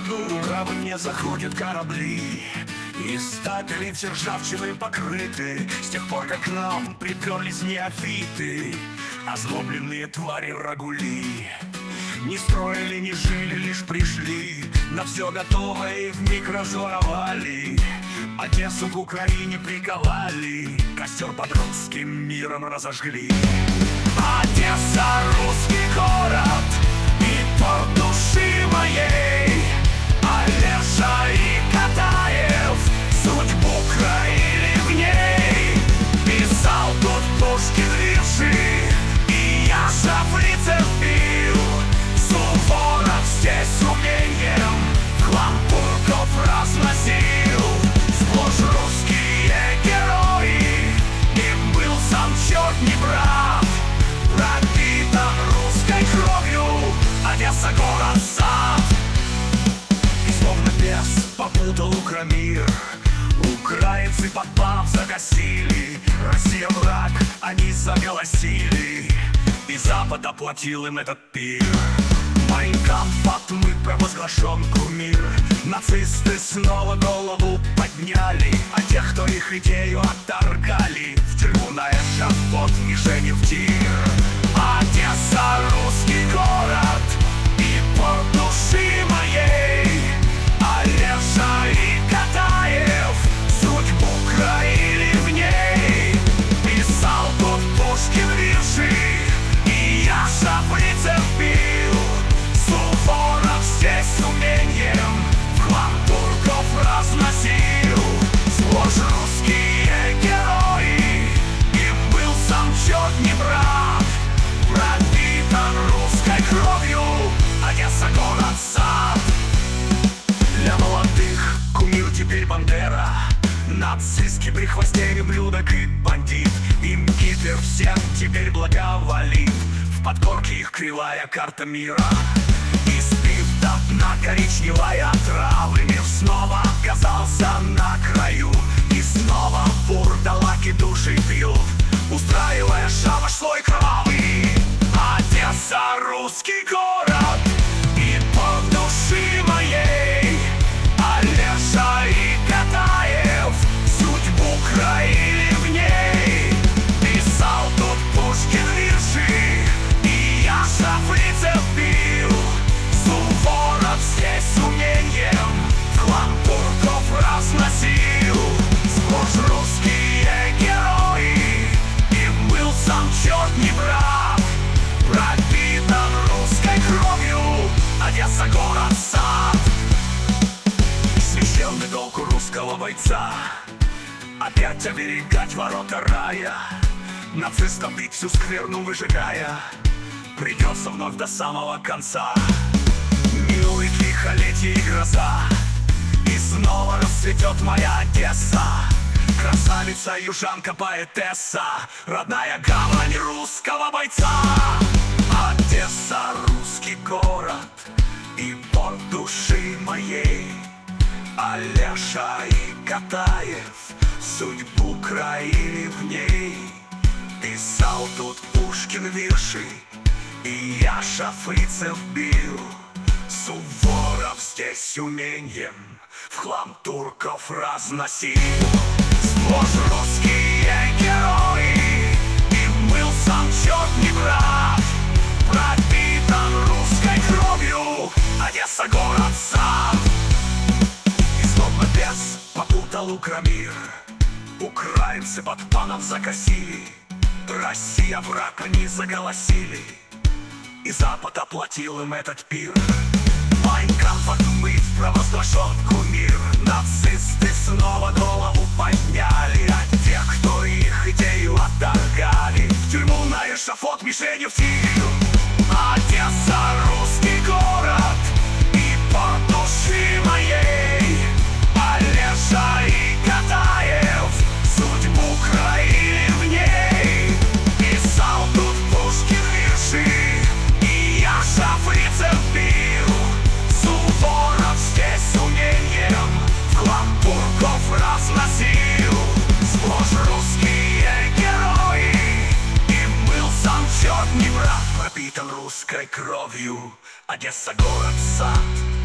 году гавы не заходят корабли, и стапели все ржавчиной покрыты. С тех пор, как к нам приперлись неофиты, озлобленные твари рагули. Не строили, не жили, лишь пришли, на все готовое и вмиг разворовали. Одессу к Украине приковали, костер под русским миром разожгли. Одесса — русский город и порт души моей. Олеша и Катаев судьбу краили в ней. Писал тут Пушкин вирши, и я шафлицев пил. Суворов здесь умением хлам турков разносил. Сплошь русские герои, им был сам черт не брат. Пропитан русской кровью Одесса — город-сад. И словно бес попутал Укромир, украинцы подпав загасили. Россия враг, они заголосили, и Запад оплатил им этот пир. Майн кампф отмыт, провозглашен кумир. Нацисты снова голову подняли, а тех, кто их идею отторгали, в тюрьму на эшафот, мишени в тир. Одесса — русский город и порт души моей. Олеша и Катаев судьбу краили в ней. Писал тут Пушкин вирши, и я шафлицев пил. Суворов здесь умением в хлам турков разносил. Сплошь русские герои, им был сам черт не брат. Пропитан русской кровью Одесса — город-сад. Для молодых кумир теперь Бандера, нацистский прихвостень, ублюдок и бандит. Им Гитлер всем теперь благоволит, в подкорке их кривая карта мира. Испив до дна коричневая травы, мир снова оказался на краю. И снова вурдалаки души пьют, устраивая шабаш свой кровавый. Одесса — русский город и порт души моей. Олеша и Катаев судьбу краили в ней. Писал тут Пушкин вирши, и я шафлицев пил. Суворов здесь умением в хлам турков разносил. Сплошь русские герои, им был сам черт не брат. Пропитан русской кровью Одесса — город-сад. Священный долг у русского бойца опять оберегать ворота рая, нацистам бить всю скверну выжигая. Придется вновь до самого конца. Минует лихолетие и гроза, и снова расцветет моя Одесса. Красавица, южанка, поэтесса, родная гавань русского бойца. Одесса — русский город и порт души моей. Олеша и Катаев судьбу краили в ней. Писал тут Пушкин вирши, и я шафлицев бил. Суворов здесь умением в хлам турков разносил. Сплошь русские герои, им был сам черт не брат. Пропитан русской кровью Одесса — город-сад. И словно бес попутал Укромир, украинцы под паном закосили. Россия враг, они заголосили, и Запад оплатил им этот пир. Майн кампф отмыт, провозглашен кумир. Нацисты снова голову подняли, а тех, кто их идею отторгали, в тюрьму на эшафот, мишени в тир. Одесса — русский город и порт души моей. Олеша и Катаев судьбу краили в ней. Писал тут Пушкин вирши, и я шафлицев бил. Суворов здесь умением в хлам турков разносил. Сплошь русские герои, им был сам черт не брат. Пропитан русской кровью Одесса — город-сад.